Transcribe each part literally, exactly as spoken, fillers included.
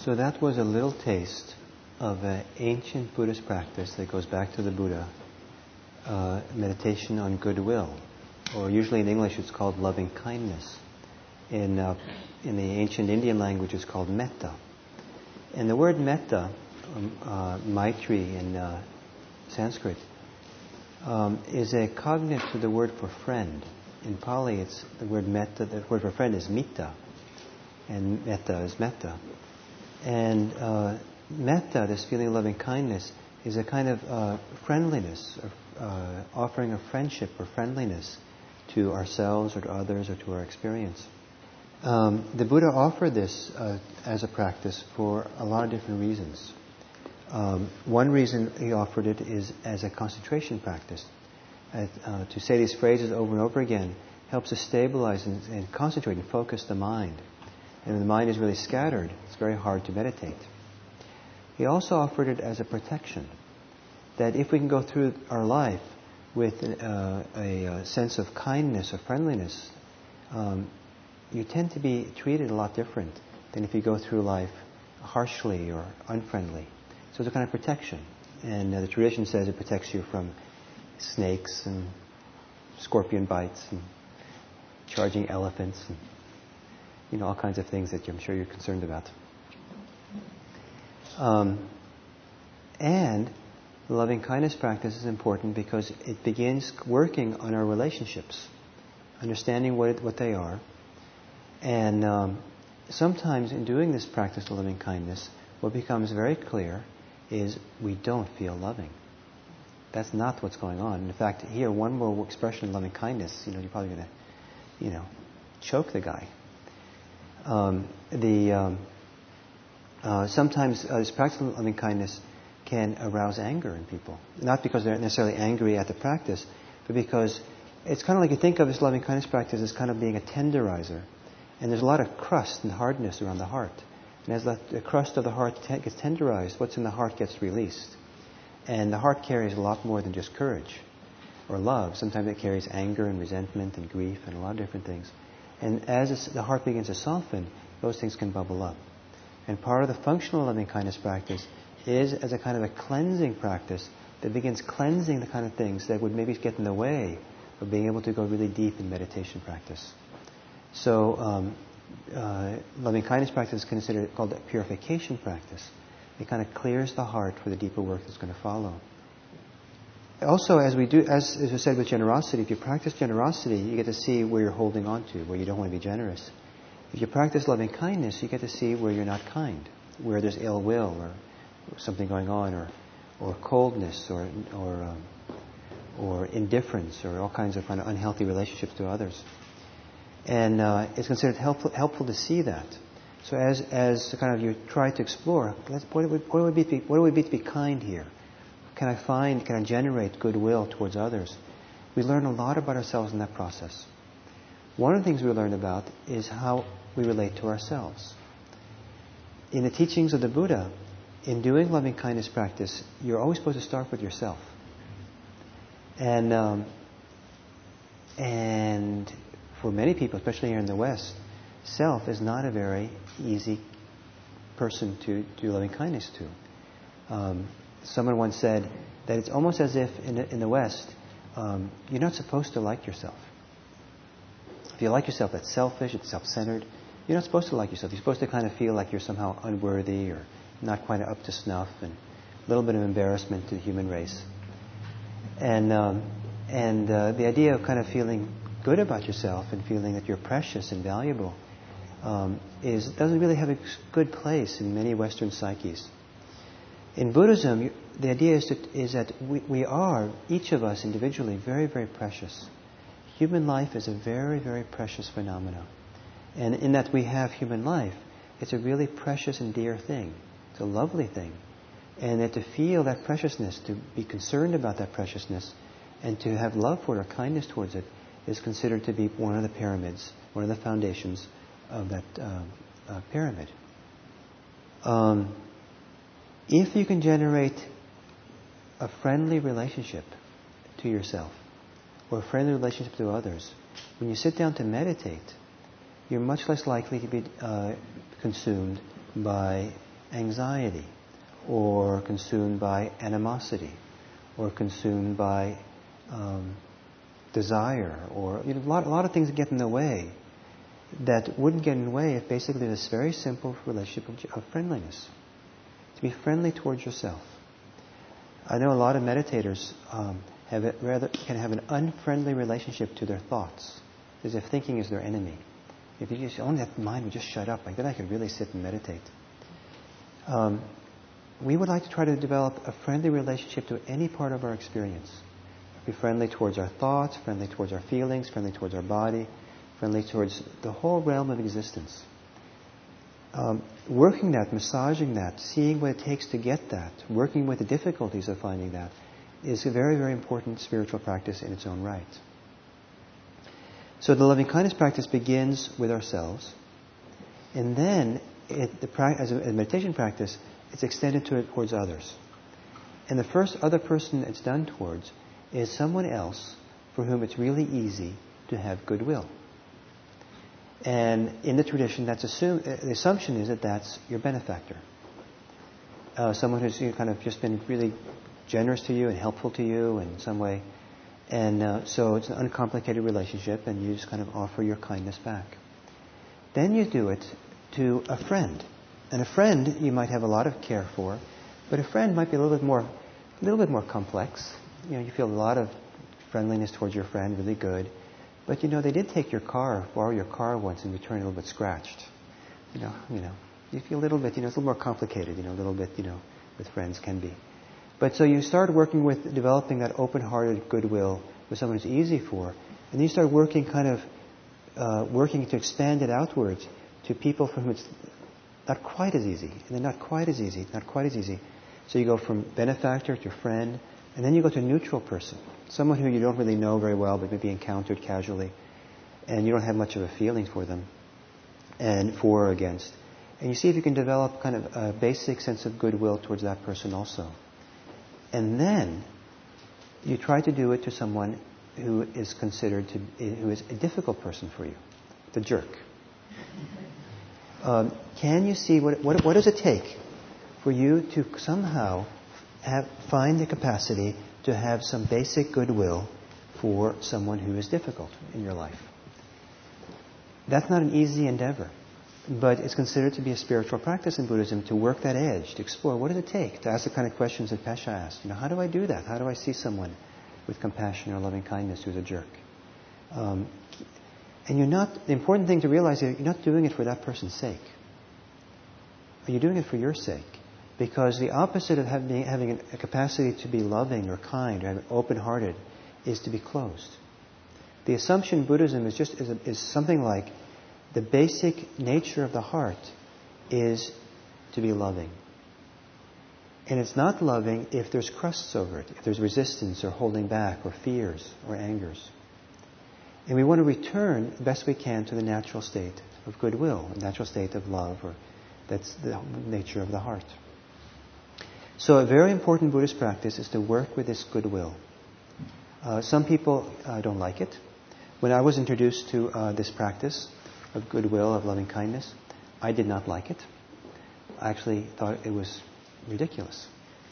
So that was a little taste of an ancient Buddhist practice that goes back to the Buddha, uh, meditation on goodwill, or usually in English it's called loving kindness. In, uh, in the ancient Indian language it's called metta. And the word metta, um, uh, maitri in uh, Sanskrit, um, is a cognate to the word for friend. In Pali, it's the word metta. The word for friend is mitta, and metta is metta. And uh, metta, this feeling of loving kindness, is a kind of uh, friendliness, uh, offering of friendship or friendliness to ourselves or to others or to our experience. Um, the Buddha offered this uh, as a practice for a lot of different reasons. Um, one reason he offered it is as a concentration practice. Uh, uh, to say these phrases over and over again helps us stabilize and, and concentrate and focus the mind. And when the mind is really scattered, it's very hard to meditate. He also offered it as a protection, that if we can go through our life with uh, a, a sense of kindness or friendliness, um, you tend to be treated a lot different than if you go through life harshly or unfriendly. So it's a kind of protection. And uh, the tradition says it protects you from snakes and scorpion bites and charging elephants and, you know, all kinds of things that I'm sure you're concerned about. Um, and the loving kindness practice is important because it begins working on our relationships, understanding what it, what they are. And um, sometimes in doing this practice of loving kindness, what becomes very clear is we don't feel loving. That's not what's going on. In fact, here, one more expression of loving kindness, you know, you're probably going to, you know, choke the guy. Um, the um, uh, sometimes uh, this practice of loving kindness can arouse anger in people, not because they're necessarily angry at the practice, but because it's kind of like you think of this loving kindness practice as kind of being a tenderizer, and there's a lot of crust and hardness around the heart, and as the, the crust of the heart te- gets tenderized, what's in the heart gets released. And the heart carries a lot more than just courage or love. Sometimes it carries anger and resentment and grief and a lot of different things. And as the heart begins to soften, those things can bubble up. And part of the functional loving kindness practice is as a kind of a cleansing practice that begins cleansing the kind of things that would maybe get in the way of being able to go really deep in meditation practice. So um, uh, loving kindness practice is considered called a purification practice. It kind of clears the heart for the deeper work that's going to follow. Also, as we do, as, as we said with generosity, if you practice generosity, you get to see where you're holding on to, where you don't want to be generous. If you practice loving kindness, you get to see where you're not kind, where there's ill will or, or something going on, or or coldness, or or um, or indifference, or all kinds of kind of unhealthy relationships to others. And uh, it's considered helpful helpful to see that. So as as kind of you try to explore, let's, what, would, what, would be, what would it be to be kind here? Can I find, can I generate goodwill towards others? We learn a lot about ourselves in that process. One of the things we learn about is how we relate to ourselves. In the teachings of the Buddha, in doing loving kindness practice, you're always supposed to start with yourself. And um, and for many people, especially here in the West, self is not a very easy person to do loving kindness to. Um, someone once said that it's almost as if in the, in the West, um, you're not supposed to like yourself. If you like yourself, that's selfish, it's self-centered. You're not supposed to like yourself. You're supposed to kind of feel like you're somehow unworthy or not quite up to snuff, and a little bit of embarrassment to the human race. And um, and uh, the idea of kind of feeling good about yourself and feeling that you're precious and valuable Um, is doesn't really have a good place in many Western psyches. In Buddhism, you, the idea is, to, is that we, we are, each of us individually, very, very precious. Human life is a very, very precious phenomenon. And in that we have human life, it's a really precious and dear thing. It's a lovely thing. And that to feel that preciousness, to be concerned about that preciousness, and to have love for it or kindness towards it, is considered to be one of the pyramids, one of the foundations of that uh, uh, pyramid. Um, if you can generate a friendly relationship to yourself or a friendly relationship to others, when you sit down to meditate, you're much less likely to be uh, consumed by anxiety, or consumed by animosity, or consumed by um, desire, or you know, a lot, a lot of things that get in the way that wouldn't get in the way if basically this very simple relationship of, of friendliness. To be friendly towards yourself. I know a lot of meditators um, have it rather can have an unfriendly relationship to their thoughts, as if thinking is their enemy. If you just only that mind would just shut up, like then I could really sit and meditate. Um, we would like to try to develop a friendly relationship to any part of our experience. Be friendly towards our thoughts, friendly towards our feelings, friendly towards our body, friendly towards the whole realm of existence. Um, working that, massaging that, seeing what it takes to get that, working with the difficulties of finding that, is a very, very important spiritual practice in its own right. So the loving kindness practice begins with ourselves, and then it, the pra- as a, a meditation practice, it's extended to it towards others. And the first other person it's done towards is someone else for whom it's really easy to have goodwill. And in the tradition, that's assume, the assumption is that that's your benefactor. Uh, someone who's you know, kind of just been really generous to you and helpful to you in some way. And uh, so it's an uncomplicated relationship, and you just kind of offer your kindness back. Then you do it to a friend. And a friend you might have a lot of care for, but a friend might be a little bit more, a little bit more complex. You know, you feel a lot of friendliness towards your friend, really good. But you know, they did take your car, borrow your car once, and return a little bit scratched. You know, you know, you feel a little bit, you know, it's a little more complicated. You know, a little bit, you know, with friends can be. But so you start working with developing that open-hearted goodwill with someone who's easy for, and then you start working kind of uh, working to expand it outwards to people for whom it's not quite as easy, and then not quite as easy, not quite as easy. So you go from benefactor to friend, and then you go to a neutral person, someone who you don't really know very well, but maybe encountered casually, and you don't have much of a feeling for them, and for or against. And you see if you can develop kind of a basic sense of goodwill towards that person also. And then you try to do it to someone who is considered to, who is a difficult person for you, the jerk. Um, can you see what, what what does it take for you to somehow have, find the capacity to have some basic goodwill for someone who is difficult in your life? That's not an easy endeavor, but it's considered to be a spiritual practice in Buddhism to work that edge, to explore what does it take, to ask the kind of questions that Pesha asked. You know, how do I do that? How do I see someone with compassion or loving kindness who's a jerk? Um, and you're not, the important thing to realize is you're not doing it for that person's sake. You're doing it for your sake. Because the opposite of having, having a capacity to be loving or kind or open-hearted is to be closed. The assumption in Buddhism is just is, a, is something like the basic nature of the heart is to be loving. And it's not loving if there's crusts over it, if there's resistance or holding back or fears or angers. And we want to return the best we can to the natural state of goodwill, a natural state of love, or that's the nature of the heart. So a very important Buddhist practice is to work with this goodwill. Uh, some people uh, don't like it. When I was introduced to uh, this practice of goodwill, of loving kindness, I did not like it. I actually thought it was ridiculous.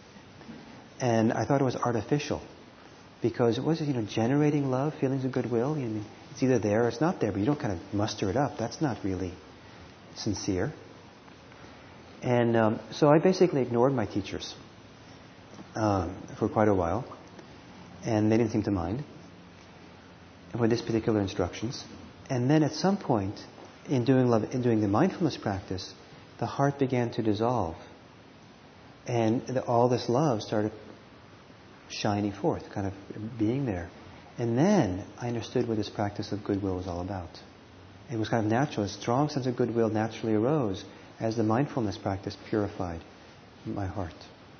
And I thought it was artificial. Because it was, you know, generating love, feelings of goodwill. You know, it's either there or it's not there, but you don't kind of muster it up. That's not really sincere. And um, so I basically ignored my teachers um, for quite a while. And they didn't seem to mind for this particular instructions. And then at some point, in doing love, in doing the mindfulness practice, the heart began to dissolve. And the, all this love started shining forth, kind of being there. And then I understood what this practice of goodwill was all about. It was kind of natural. A strong sense of goodwill naturally arose as the mindfulness practice purified my heart.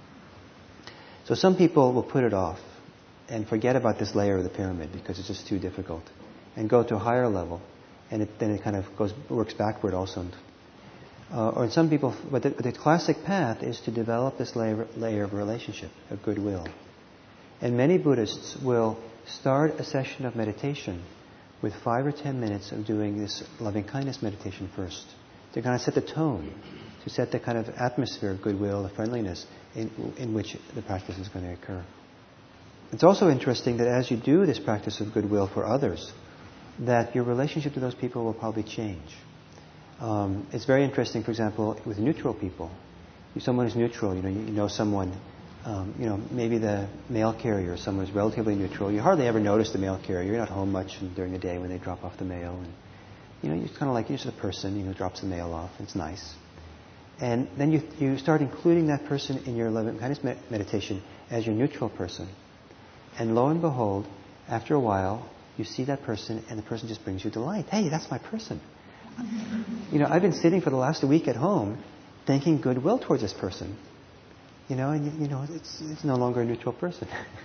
So some people will put it off and forget about this layer of the pyramid because it's just too difficult, and go to a higher level, and it, then it kind of goes works backward also. Uh, or some people, but the, the classic path is to develop this layer, layer of relationship, of goodwill. And many Buddhists will start a session of meditation with five or ten minutes of doing this loving kindness meditation first, to kind of set the tone to set the kind of atmosphere of goodwill, of friendliness in, in which the practice is going to occur. It's also interesting that as you do this practice of goodwill for others, that your relationship to those people will probably change. Um, it's very interesting, for example, with neutral people. If someone is neutral, you know, you know someone, um, you know, maybe the mail carrier, someone is relatively neutral. You hardly ever notice the mail carrier. You're not home much during the day when they drop off the mail. And, you know, you're kind of like, you're just a person, you know, drops the mail off. It's nice. And then you you start including that person in your loving kindness med- meditation as your neutral person. And lo and behold, after a while, you see that person and the person just brings you delight. Hey, that's my person. You know, I've been sitting for the last week at home thinking goodwill towards this person. You know, and you know, it's it's no longer a neutral person.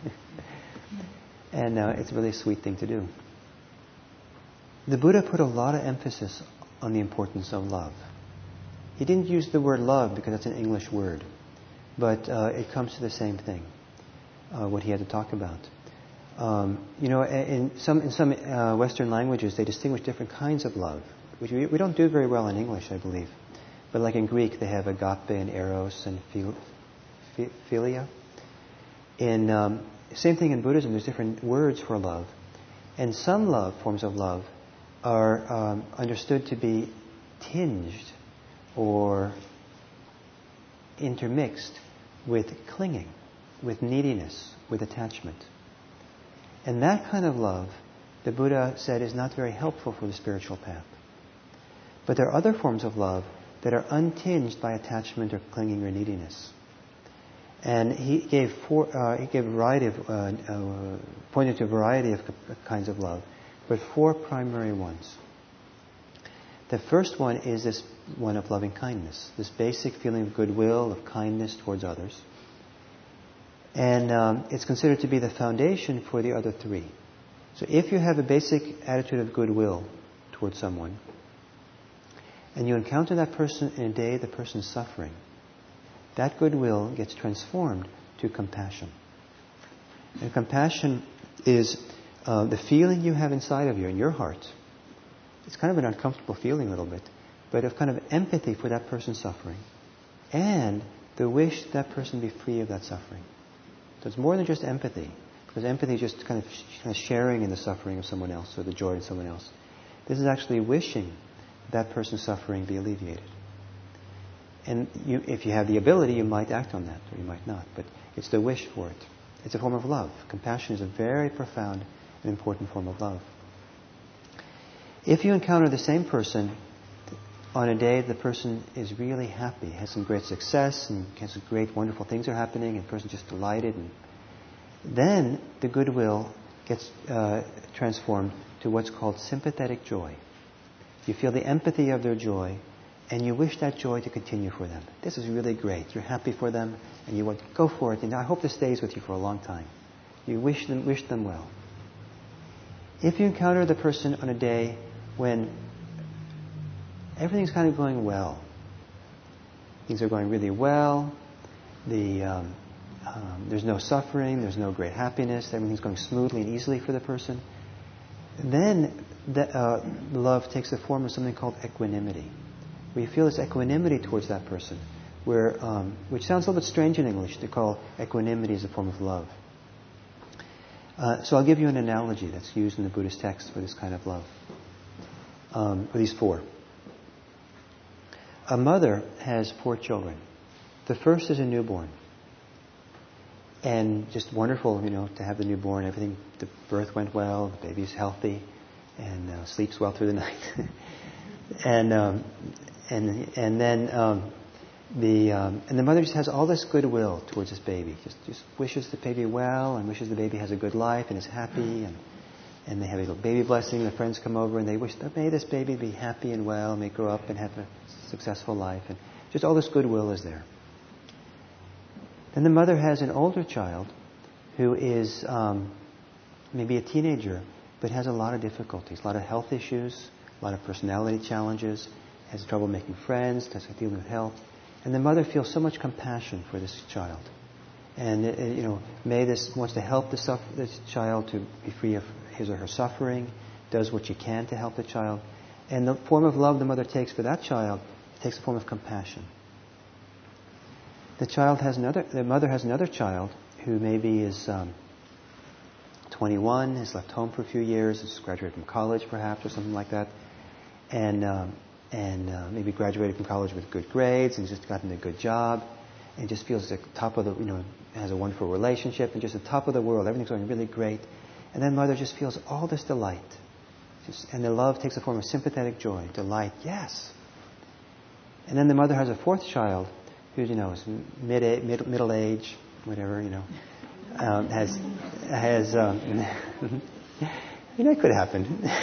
And uh, it's a really sweet thing to do. The Buddha put a lot of emphasis on the importance of love. He didn't use the word love because that's an English word, but uh, it comes to the same thing, uh, what he had to talk about. Um, you know, in some in some uh, Western languages, they distinguish different kinds of love, which we, we don't do very well in English, I believe. But like in Greek, they have agape and eros and phil, philia. In um, same thing in Buddhism, there's different words for love, and some love forms of love are um, understood to be tinged or intermixed with clinging, with neediness, with attachment. And that kind of love, the Buddha said, is not very helpful for the spiritual path. But there are other forms of love that are untinged by attachment or clinging or neediness. And he gave four, uh, he gave a variety of, uh, uh, pointed to a variety of kinds of love, but four primary ones. The first one is this one of loving kindness, this basic feeling of goodwill, of kindness towards others. And um, it's considered to be the foundation for the other three. So if you have a basic attitude of goodwill towards someone, and you encounter that person in a day the person's suffering, that goodwill gets transformed to compassion. And compassion is uh, the feeling you have inside of you, in your heart. It's kind of an uncomfortable feeling a little bit, but of kind of empathy for that person's suffering, and the wish that person be free of that suffering. So it's more than just empathy, because empathy is just kind of, sh- kind of sharing in the suffering of someone else or the joy in someone else. This is actually wishing that person's suffering be alleviated. And you, if you have the ability, you might act on that, or you might not. But it's the wish for it. It's a form of love. Compassion is a very profound and important form of love. If you encounter the same person on a day the person is really happy, has some great success, and has some great, wonderful things are happening, and the person's just delighted, and then the goodwill gets uh, transformed to what's called sympathetic joy. You feel the empathy of their joy, and you wish that joy to continue for them. This is really great. You're happy for them, and you want to go for it, and I hope this stays with you for a long time. You wish them, wish them well. If you encounter the person on a day when everything's kind of going well, things are going really well, the um, um, there's no suffering, there's no great happiness, everything's going smoothly and easily for the person, then the, uh, love takes the form of something called equanimity. We feel this equanimity towards that person, where um, which sounds a little bit strange in English to call equanimity as a form of love. Uh, so I'll give you an analogy that's used in the Buddhist text for this kind of love. Um, for these four. A mother has four children. The first is a newborn. And just wonderful, you know, to have the newborn. Everything, the birth went well, the baby's healthy, and uh, sleeps well through the night. and um, and and then um, the um, and the mother just has all this goodwill towards this baby. Just just wishes the baby well, and wishes the baby has a good life and is happy, and and they have a little baby blessing. The friends come over and they wish that may this baby be happy and well, may grow up and have a successful life, and just all this goodwill is there. Then the mother has an older child who is um, maybe a teenager, but has a lot of difficulties, a lot of health issues, a lot of personality challenges, has trouble making friends, has dealing with health. And the mother feels so much compassion for this child. And, uh, you know, may this wants to help the suffer, this child to be free of his or her suffering, does what she can to help the child. And the form of love the mother takes for that child takes the form of compassion. the child has another, the mother has another child who maybe is um, twenty-one, has left home for a few years, has graduated from college perhaps or something like that, and um, and uh, maybe graduated from college with good grades and just gotten a good job, and just feels at the top of the, you know, has a wonderful relationship and just at the top of the world, everything's going really great, and then mother just feels all this delight, just, and the love takes the form of sympathetic joy, delight, yes. And then the mother has a fourth child who, you know, is mid mid middle age, whatever, you know, um, has has um, you know, it could happen,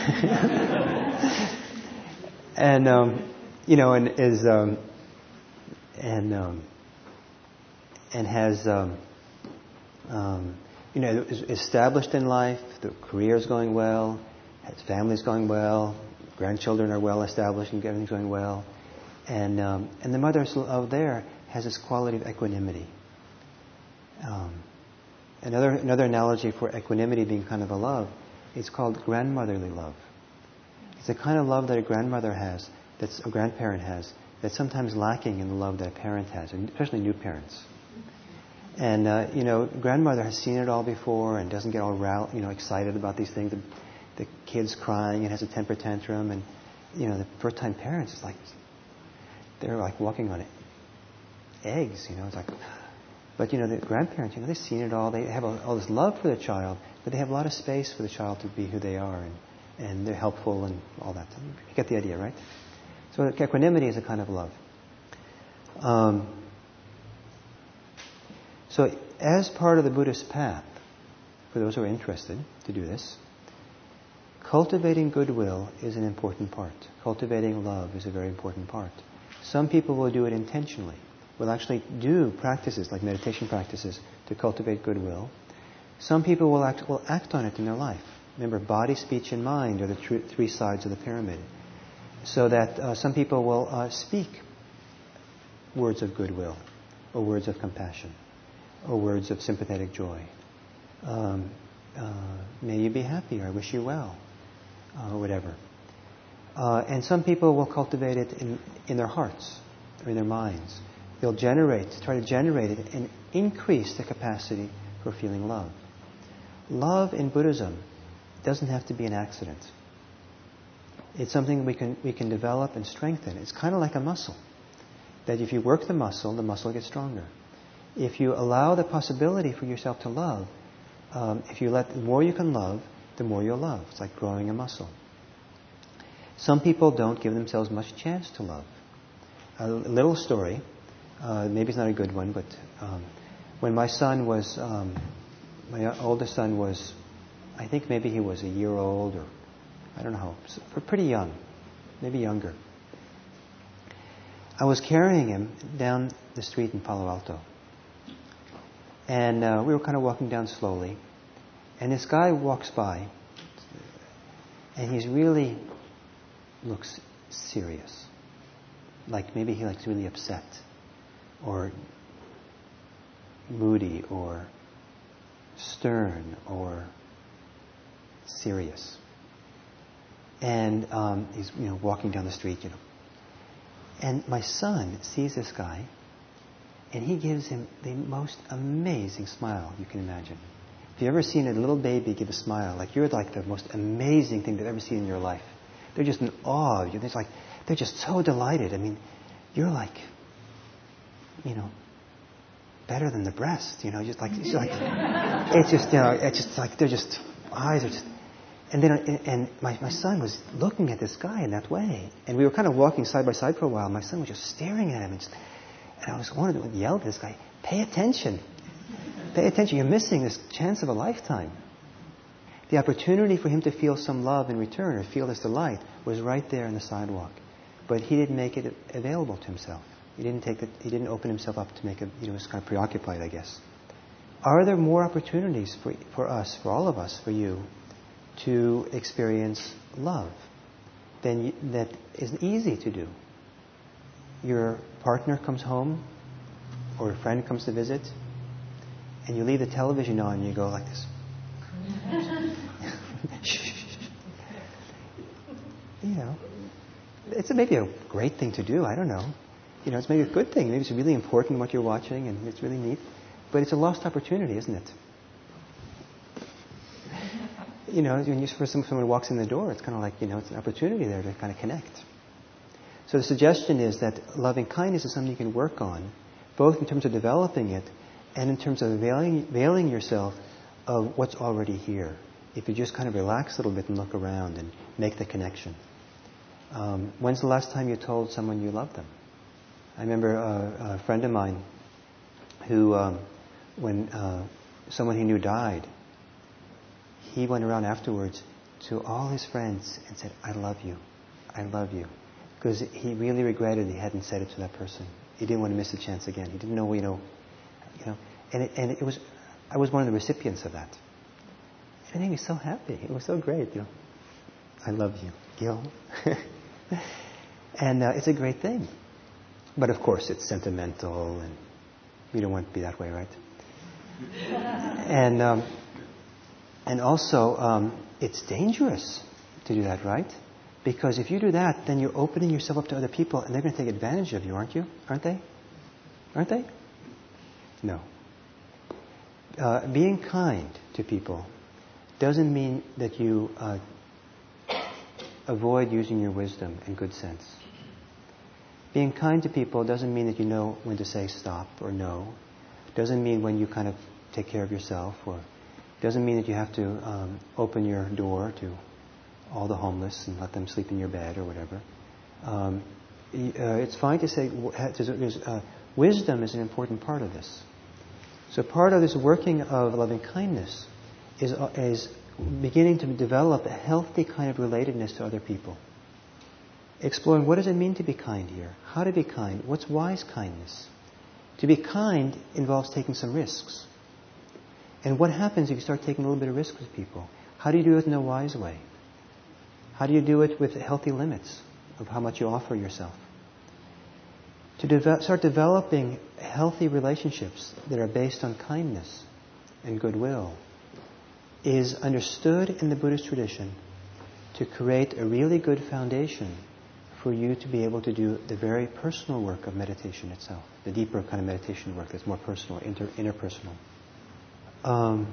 and um, you know, and is um, and um, and has um, um, you know, is established in life, the career is going well, his family's going well, grandchildren are well established and everything's going well. And um, and the mother out there has this quality of equanimity. Um, another another analogy for equanimity being kind of a love is called grandmotherly love. It's the kind of love that a grandmother has, that's a grandparent has, that's sometimes lacking in the love that a parent has, and especially new parents. And uh, you know, grandmother has seen it all before and doesn't get all ral- you know excited about these things. The, the kid's crying and has a temper tantrum, and you know, the first time parents is like. They're like walking on eggs, you know. It's like, but you know, the grandparents, you know, they've seen it all. They have all, all this love for their child, but they have a lot of space for the child to be who they are, and, and they're helpful and all that. You get the idea, right? So equanimity is a kind of love. Um, so as part of the Buddhist path, for those who are interested to do this, cultivating goodwill is an important part. Cultivating love is a very important part. Some people will do it intentionally. Will actually do practices like meditation practices to cultivate goodwill. Some people will act, will act on it in their life. Remember, body, speech, and mind are the tr- three sides of the pyramid. So that uh, some people will uh, speak words of goodwill, or words of compassion, or words of sympathetic joy. Um, uh, may you be happy, or I wish you well, uh, or whatever. Uh, and some people will cultivate it in, in their hearts or in their minds. They'll generate, try to generate it and increase the capacity for feeling love. Love in Buddhism doesn't have to be an accident. It's something we can we can develop and strengthen. It's kind of like a muscle. That if you work the muscle, the muscle gets stronger. If you allow the possibility for yourself to love, um, if you let the more you can love, the more you'll love. It's like growing a muscle. Some people don't give themselves much chance to love. A little story, uh, maybe it's not a good one, but um, when my son was, um, my oldest son was, I think maybe he was a year old, or I don't know how, pretty young, maybe younger. I was carrying him down the street in Palo Alto. And uh, we were kind of walking down slowly. And this guy walks by, and he's really... looks serious. Like maybe he looks really upset, or moody, or stern, or serious. And um, he's, you know, walking down the street, you know. And my son sees this guy, and he gives him the most amazing smile you can imagine. If you've ever seen a little baby give a smile, like you're like the most amazing thing they've ever seen in your life. They're just in awe of you. They're like, they're just so delighted. I mean, you're like, you know, better than the breast. You know, just like it's like, it's just, you know, it's just like they're just eyes are just. And then, and my my son was looking at this guy in that way, and we were kind of walking side by side for a while. My son was just staring at him, and, just, and I was wanted to yell at this guy, "Pay attention, pay attention! You're missing this chance of a lifetime." The opportunity for him to feel some love in return, or feel this delight, was right there on the sidewalk. But he didn't make it available to himself. He didn't take it. He didn't open himself up to make it. He was kind of preoccupied, I guess. Are there more opportunities for for us, for all of us, for you, to experience love then you, that is easy to do? Your partner comes home, or a friend comes to visit, and you leave the television on and you go like this. You know, it's maybe a great thing to do, I don't know. you know, it's maybe a good thing. Maybe it's really important what you're watching and it's really neat. But it's a lost opportunity, isn't it? You know, when you, for someone walks in the door, it's kind of like, you know, it's an opportunity there to kind of connect. So the suggestion is that loving kindness is something you can work on, both in terms of developing it and in terms of availing, availing yourself of what's already here. If you just kind of relax a little bit and look around and make the connection. Um, when's the last time you told someone you love them? I remember a, a friend of mine who, um, when uh, someone he knew died, he went around afterwards to all his friends and said, I love you, I love you. Because he really regretted he hadn't said it to that person. He didn't want to miss a chance again. He didn't know, you know, you know. And it, and it was, I was one of the recipients of that. And it made me so happy. It was so great, you know. I love you, Gil. And uh, it's a great thing. But of course, it's sentimental, and we don't want to be that way, right? and um, and also, um, it's dangerous to do that, right? Because if you do that, then you're opening yourself up to other people, and they're going to take advantage of you, aren't you? Aren't they? Aren't they? No. Uh, being kind to people doesn't mean that you uh, avoid using your wisdom and good sense. Being kind to people doesn't mean that you know when to say stop or no. Doesn't mean when you kind of take care of yourself, or doesn't mean that you have to um, open your door to all the homeless and let them sleep in your bed or whatever. Um, uh, it's fine to say there's, uh, wisdom is an important part of this. So part of this working of loving kindness is, uh, is beginning to develop a healthy kind of relatedness to other people. Exploring what does it mean to be kind here? How to be kind? What's wise kindness? To be kind involves taking some risks. And what happens if you start taking a little bit of risk with people? How do you do it in a wise way? How do you do it with healthy limits of how much you offer yourself? To de- start developing healthy relationships that are based on kindness and goodwill is understood in the Buddhist tradition to create a really good foundation for you to be able to do the very personal work of meditation itself, the deeper kind of meditation work that's more personal, inter- interpersonal. Um,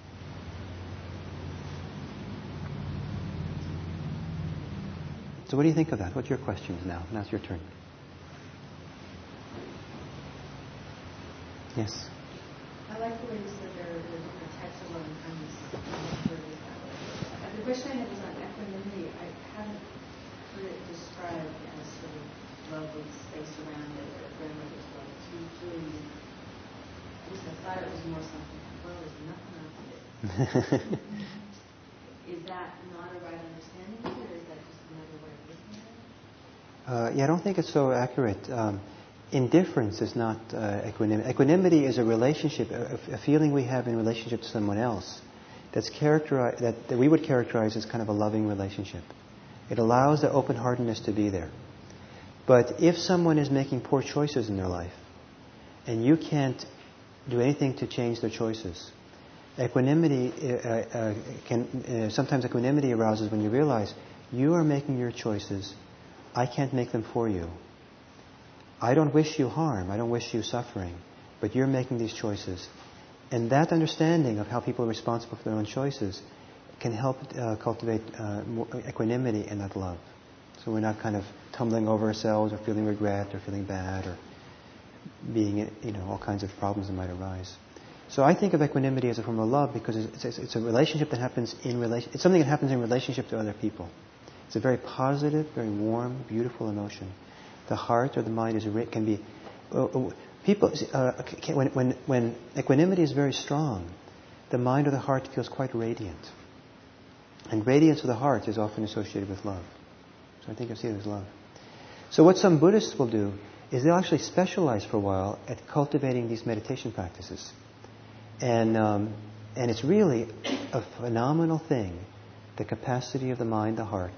so what do you think of that? What's your questions now? Now it's your turn. Yes? I like the way you said there are different types of loving kindness. The question I had was on equanimity. I haven't heard it described as sort of love with space around it, or grandmother's love. It's usually, at least I thought it was more something like, well, there's nothing else to it. Is that not a right understanding of it, or is that just another way of looking at it? Uh, yeah, I don't think it's so accurate. Um, indifference is not uh, equanimity. Equanimity is a relationship, a, a feeling we have in relationship to someone else that's characterized, that, that we would characterize as kind of a loving relationship. It allows the open-heartedness to be there. But if someone is making poor choices in their life, and you can't do anything to change their choices, equanimity uh, uh, can uh, sometimes equanimity arises when you realize you are making your choices. I can't make them for you. I don't wish you harm. I don't wish you suffering. But you're making these choices. And that understanding of how people are responsible for their own choices can help uh, cultivate uh, more equanimity and that love. So we're not kind of tumbling over ourselves or feeling regret or feeling bad or being, you know, all kinds of problems that might arise. So I think of equanimity as a form of love because it's, it's, it's a relationship that happens in relation. It's something that happens in relationship to other people. It's a very positive, very warm, beautiful emotion. The heart or the mind is can be uh, people uh, can, when when when equanimity is very strong, the mind or the heart feels quite radiant. And radiance of the heart is often associated with love. So I think of it as love. So what some Buddhists will do is they'll actually specialize for a while at cultivating these meditation practices. And um, and it's really a phenomenal thing, the capacity of the mind, the heart,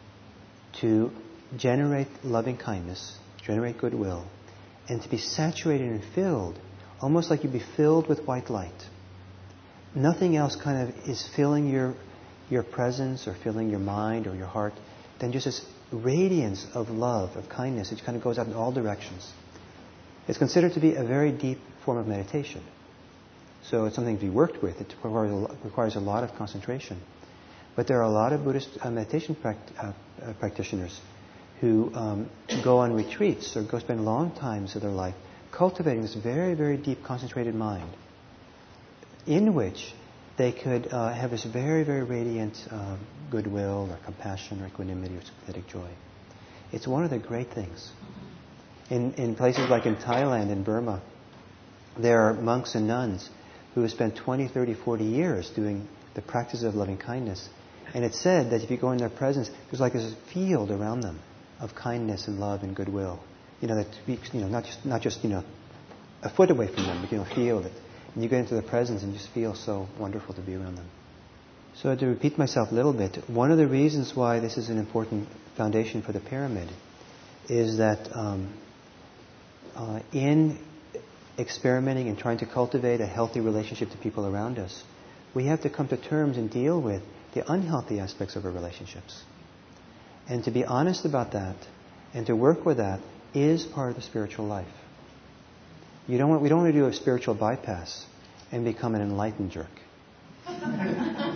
to generate loving kindness, generate goodwill, and to be saturated and filled, almost like you'd be filled with white light. Nothing else kind of is filling your your presence or filling your mind or your heart than just this radiance of love, of kindness, which kind of goes out in all directions. It's considered to be a very deep form of meditation. So it's something to be worked with. It requires a lot, requires a lot of concentration. But there are a lot of Buddhist uh, meditation pract- uh, uh, practitioners who um, go on retreats or go spend long times of their life cultivating this very, very deep, concentrated mind, in which they could uh, have this very, very radiant uh, goodwill or compassion or equanimity or sympathetic joy. It's one of the great things. In, in places like in Thailand and Burma, there are monks and nuns who have spent twenty, thirty, forty years doing the practice of loving kindness. And it's said that if you go in their presence, there's like this field around them of kindness and love and goodwill. You know, that speaks, you know, not just, not just, you know, a foot away from them, but, you know, feel it. And you get into the presence and just feel so wonderful to be around them. So to repeat myself a little bit, one of the reasons why this is an important foundation for the pyramid is that um, uh, in experimenting and trying to cultivate a healthy relationship to people around us, we have to come to terms and deal with the unhealthy aspects of our relationships. And to be honest about that and to work with that is part of the spiritual life. You don't want, we don't want to do a spiritual bypass and become an enlightened jerk. I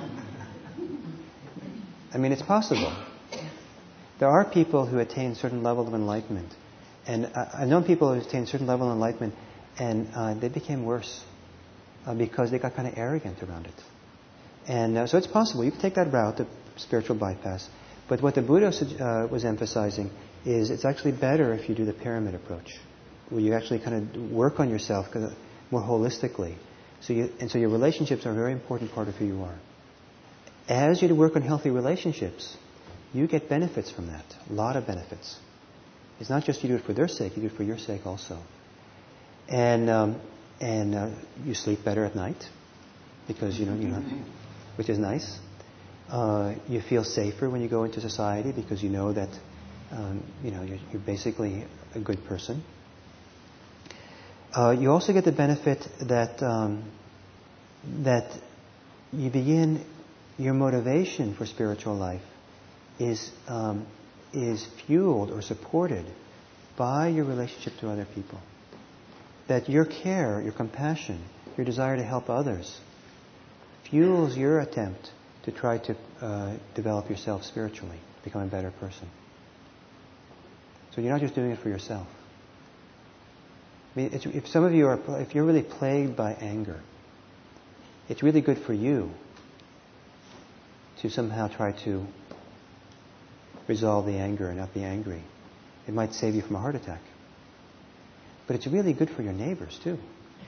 mean, it's possible. There are people who attain a certain level of enlightenment. And I, I've known people who attain a certain level of enlightenment and uh, they became worse uh, because they got kind of arrogant around it. And uh, so it's possible. You can take that route, the spiritual bypass. But what the Buddha uh, was emphasizing is it's actually better if you do the pyramid approach, where you actually kind of work on yourself more holistically. So you, and so your relationships are a very important part of who you are. As you work on healthy relationships, you get benefits from that, a lot of benefits. It's not just you do it for their sake, you do it for your sake also. And um, and uh, you sleep better at night, because, you know, you know, which is nice. Uh, you feel safer when you go into society because you know that, um, you know, you're, you're basically a good person. Uh, you also get the benefit that um, that you begin, your motivation for spiritual life is um, is fueled or supported by your relationship to other people. That your care, your compassion, your desire to help others fuels your attempt to try to uh, develop yourself spiritually, become a better person. So you're not just doing it for yourself. I mean, it's, if some of you are, if you're really plagued by anger, it's really good for you to somehow try to resolve the anger and not be angry. It might save you from a heart attack. But it's really good for your neighbors too.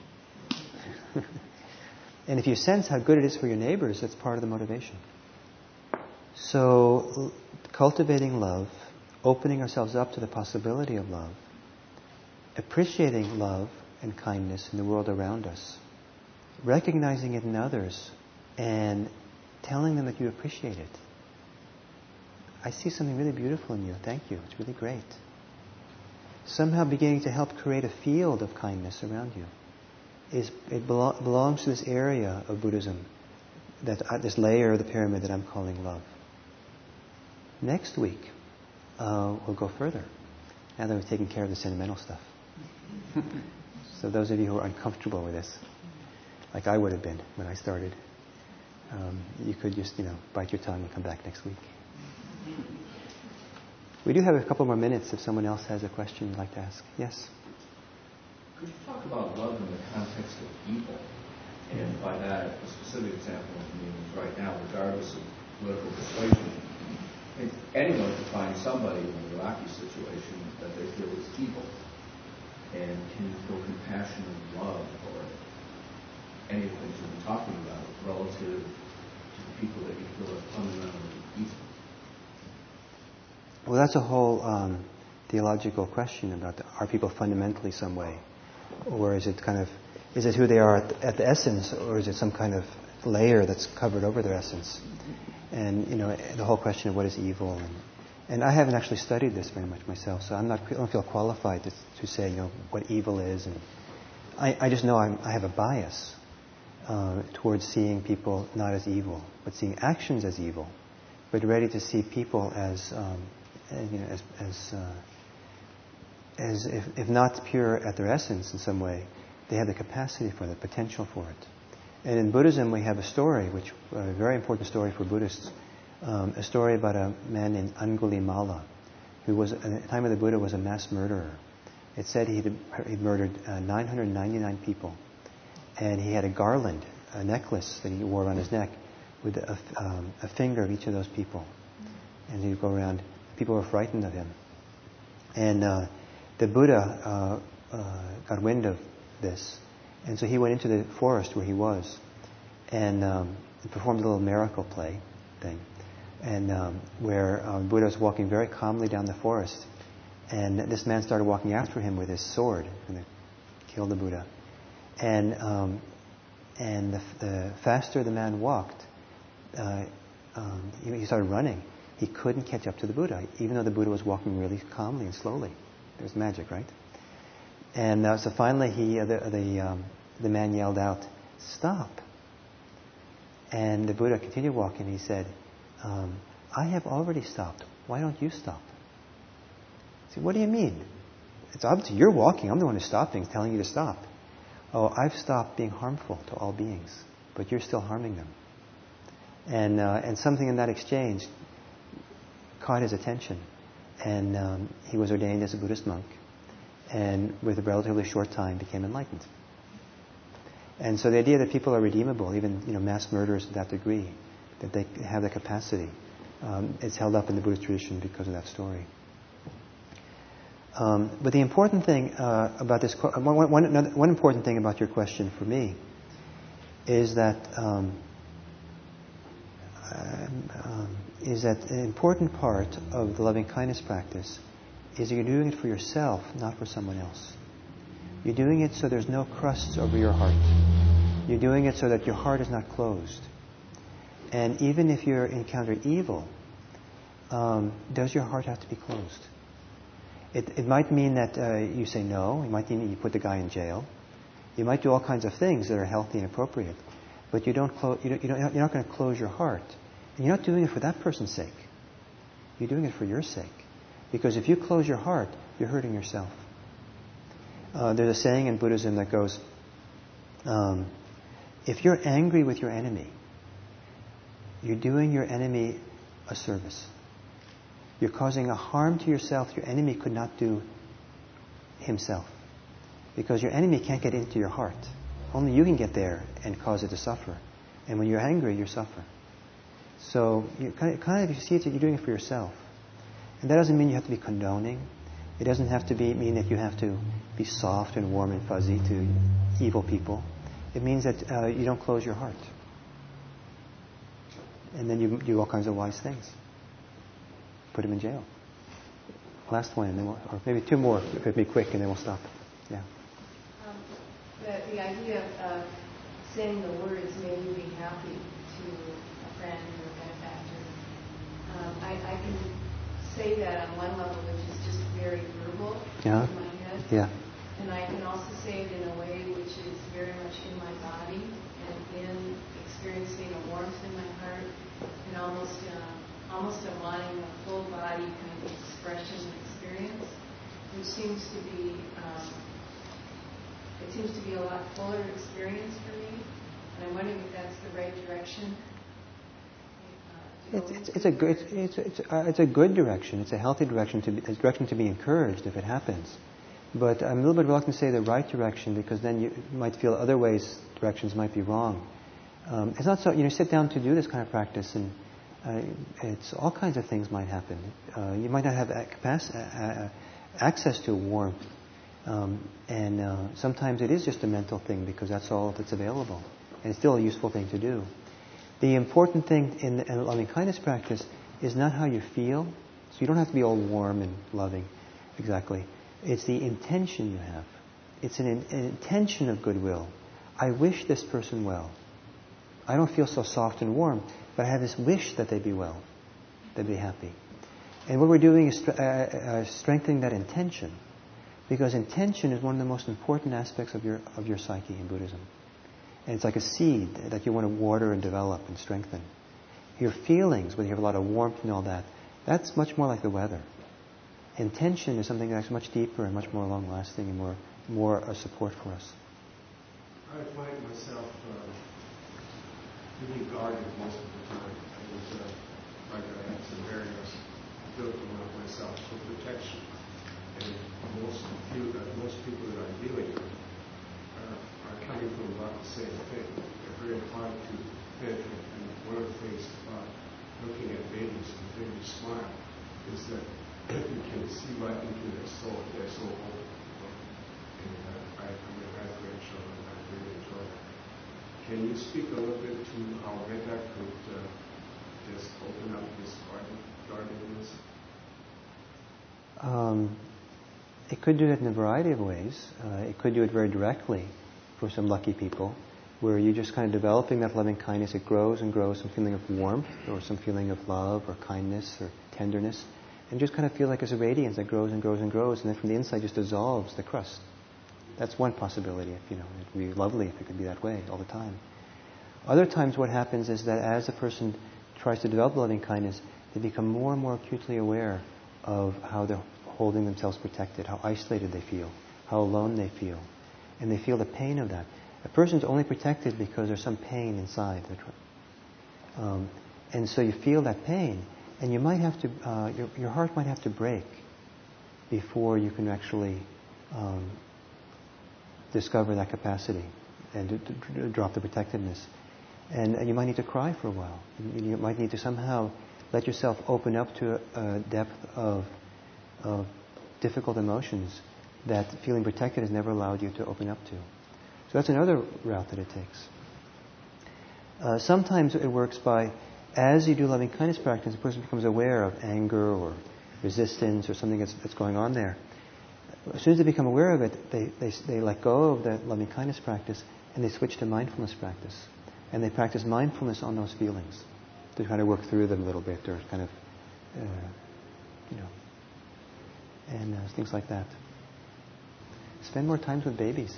And if you sense how good it is for your neighbors, that's part of the motivation. So, cultivating love, opening ourselves up to the possibility of love, appreciating love and kindness in the world around us, recognizing it in others, and telling them that you appreciate it. I see something really beautiful in you. Thank you. It's really great. Somehow beginning to help create a field of kindness around you. Is it belo- belongs to this area of Buddhism, that uh, this layer of the pyramid that I'm calling love. Next week, uh, we'll go further. Now that we've taken care of the sentimental stuff. So those of you who are uncomfortable with this, like I would have been when I started, um, you could just, you know, bite your tongue and come back next week. We do have a couple more minutes if someone else has a question you'd like to ask. Yes? Could you talk about love in the context of evil? And by that, a specific example of me is right now, regardless of political persuasion, if anyone could find somebody in an Iraqi situation that they feel is evil, and can you feel compassion and love for any of the things you've been talking about relative to the people that you feel are fundamentally evil? Well, that's a whole um, theological question about the, are people fundamentally some way? Or is it kind of, is it who they are at the, at the essence, or is it some kind of layer that's covered over their essence? And, you know, the whole question of what is evil. And, and I haven't actually studied this very much myself, so I'm not, I don't feel qualified to, to say, you know, what evil is. And I, I just know I'm, I have a bias uh, towards seeing people not as evil, but seeing actions as evil, but ready to see people as um, you know, as, as, uh, as if, if not pure at their essence in some way, they have the capacity for it, the potential for it. And in Buddhism, we have a story, which a very important story for Buddhists, um, a story about a man named Angulimala, who was, at the time of the Buddha, was a mass murderer. It said he'd, he'd murdered uh, nine hundred ninety-nine people. And he had a garland, a necklace that he wore around his neck with a, um, a finger of each of those people. And he'd go around. People were frightened of him. And uh, the Buddha uh, uh, got wind of this. And so he went into the forest where he was and um, performed a little miracle play thing. And um, where um, Buddha was walking very calmly down the forest. And this man started walking after him with his sword and killed the Buddha. And um, and the, the faster the man walked, uh, um, he, he started running. He couldn't catch up to the Buddha, even though the Buddha was walking really calmly and slowly. It was magic, right? And uh, so finally, he uh, the the, um, the man yelled out, "Stop!" And the Buddha continued walking. He said, um, "I have already stopped. Why don't you stop?" I said, "What do you mean? It's obvious you're walking. I'm the one who's stopping, telling you to stop." "Oh, I've stopped being harmful to all beings, but you're still harming them." And uh, and something in that exchange caught his attention, and um, he was ordained as a Buddhist monk, and with a relatively short time became enlightened. And so the idea that people are redeemable, even you know mass murderers to that degree, that they have the capacity, um, is held up in the Buddhist tradition because of that story. Um, but the important thing uh, about this, one, one, another, one important thing about your question for me is that um, um, is that an important part of the loving kindness practice is you're doing it for yourself, not for someone else. You're doing it so there's no crusts over your heart. You're doing it so that your heart is not closed. And even if you encounter evil, um, does your heart have to be closed? It, it might mean that uh, you say no. It might mean you put the guy in jail. You might do all kinds of things that are healthy and appropriate. But you don't clo- you don't, you don't, you're not going to close your heart. And you're not doing it for that person's sake. You're doing it for your sake. Because if you close your heart, you're hurting yourself. Uh, there's a saying in Buddhism that goes, um, if you're angry with your enemy, you're doing your enemy a service. You're causing a harm to yourself your enemy could not do himself. Because your enemy can't get into your heart. Only you can get there and cause it to suffer. And when you're angry, you suffer. So you kind of, kind of, if you see it, you're doing it for yourself. And that doesn't mean you have to be condoning. It doesn't have to be mean that you have to be soft and warm and fuzzy to evil people. It means that uh, you don't close your heart. And then you do all kinds of wise things. Put him in jail. Last one, and then we'll, or maybe two more, if it'd be quick, and then we'll stop. Yeah. Um, the, the idea of uh, saying the words, "May you be happy," to a friend or a benefactor. Um, I, I can say that on one level, which is just very verbal Yeah. in my head. Yeah. And I can also say it in a way which is very much in my body and in experiencing a warmth in my heart and almost uh, almost a wanting a full body kind of expression and experience, which seems to be um, it seems to be a lot fuller experience for me. And I'm wondering if that's the right direction. It's, it's, it's a good it's it's uh, it's a good direction. It's a healthy direction to be, a direction to be encouraged if it happens. But I'm a little bit reluctant to say the right direction because then you might feel other ways directions might be wrong. Um, it's not so you know sit down to do this kind of practice and uh, it's all kinds of things might happen. Uh, you might not have capacity, uh, access to warmth, um, and uh, sometimes it is just a mental thing because that's all that's available, and it's still a useful thing to do. The important thing in the loving kindness practice is not how you feel. So you don't have to be all warm and loving, exactly. It's the intention you have. It's an, an intention of goodwill. I wish this person well. I don't feel so soft and warm, but I have this wish that they be well, they be happy. And what we're doing is uh, uh, strengthening that intention, because intention is one of the most important aspects of your of your psyche in Buddhism. And it's like a seed that you want to water and develop and strengthen. Your feelings, whether you have a lot of warmth and all that, that's much more like the weather. intention is something that's much deeper and much more long-lasting and more more a support for us. I find myself uh, really guarded most of the time. I was uh, like I have some barriers built around myself for protection. And most people, uh, most people that I'm dealing with are, are coming from about the same thing. They're very hard to penetrate. And one of the things about looking at babies and the babies smile is that you can see right into their soul. They're so open. And uh, I, I mean, I have grandchildren. I really enjoy that. Can you speak a little bit to how Metta could uh, just open up this garden, guardedness? Um, it could do it in a variety of ways. Uh, it could do it very directly for some lucky people, where you're just kind of developing that loving kindness. It grows and grows, some feeling of warmth or some feeling of love or kindness or tenderness, and just kind of feel like it's a radiance that grows and grows and grows, and then from the inside just dissolves the crust. That's one possibility. If you know, it'd be lovely if it could be that way all the time. Other times, what happens is that as a person tries to develop loving kindness, they become more and more acutely aware of how they're holding themselves protected, how isolated they feel, how alone they feel, and they feel the pain of that. A person's only protected because there's some pain inside. Um, and so you feel that pain, and you might have to, uh, your, your heart might have to break before you can actually um, discover that capacity and to, to, to drop the protectiveness. And, and you might need to cry for a while. You, you might need to somehow let yourself open up to a, a depth of, of difficult emotions that feeling protected has never allowed you to open up to. So that's another route that it takes. Uh, sometimes it works by, as you do loving kindness practice, the person becomes aware of anger or resistance or something that's, that's going on there. As soon as they become aware of it, they, they, they let go of that loving kindness practice and they switch to mindfulness practice. And they practice mindfulness on those feelings to kind of work through them a little bit, or kind of, uh, you know, and uh, things like that. Spend more time with babies.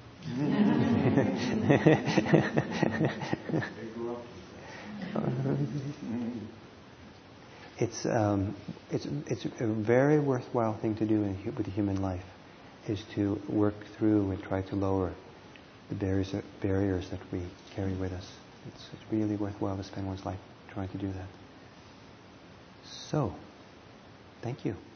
It's um, it's it's a very worthwhile thing to do in, with the human life, is to work through and try to lower the barriers barriers that we carry with us. It's, it's really worthwhile to spend one's life trying to do that. So, thank you.